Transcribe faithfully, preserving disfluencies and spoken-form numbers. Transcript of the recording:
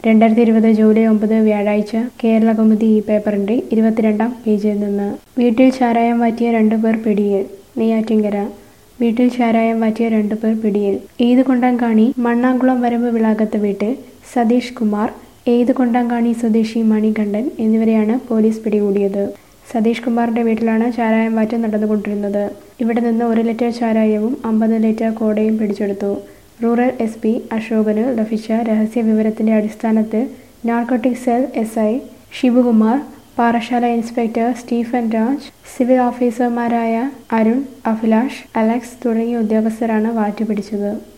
രണ്ടായിരത്തി ഇരുപത് ജൂലൈ ഒമ്പത് വ്യാഴാഴ്ച കേരളകൗമുദി ഈ പേപ്പറിന്റെ ഇരുപത്തിരണ്ടാം പേജിൽ നിന്ന് വീട്ടിൽ ചാരായം വാറ്റിയ രണ്ടുപേർ പിടിയിൽ. നെയ്യാറ്റിൻകര വീട്ടിൽ ചാരായം വാറ്റിയ രണ്ടുപേർ പിടിയിൽ. എയ്തുകൊണ്ടംകാണി മണ്ണാംകുളം വരമ്പ് വിളാകത്ത് വീട്ടിൽ സതീഷ് കുമാർ, എയ്തുകൊണ്ടംകാണി സ്വദേശി മണികണ്ഠൻ എന്നിവരെയാണ് പോലീസ് പിടികൂടിയത്. സതീഷ് കുമാറിന്റെ വീട്ടിലാണ് ചാരായം വാറ്റ് നടന്നുകൊണ്ടിരുന്നത്. ഇവിടെ നിന്ന് ഒരു ലിറ്റർ ചാരായവും അമ്പത് ലിറ്റർ കോടയും പിടിച്ചെടുത്തു. റൂറൽ എസ് പി അശോകന് ലഭിച്ച രഹസ്യ വിവരത്തിന്റെ അടിസ്ഥാനത്തിൽ narcotic cell S I Shibukumar, Parassala inspector Stephen Raj, civil ഓഫീസർമാരായ അരുൺ, അഭിലാഷ്, അലക്സ് തുടങ്ങിയ ഉദ്യോഗസ്ഥരാണ് വാറ്റ് പിടിച്ചത്.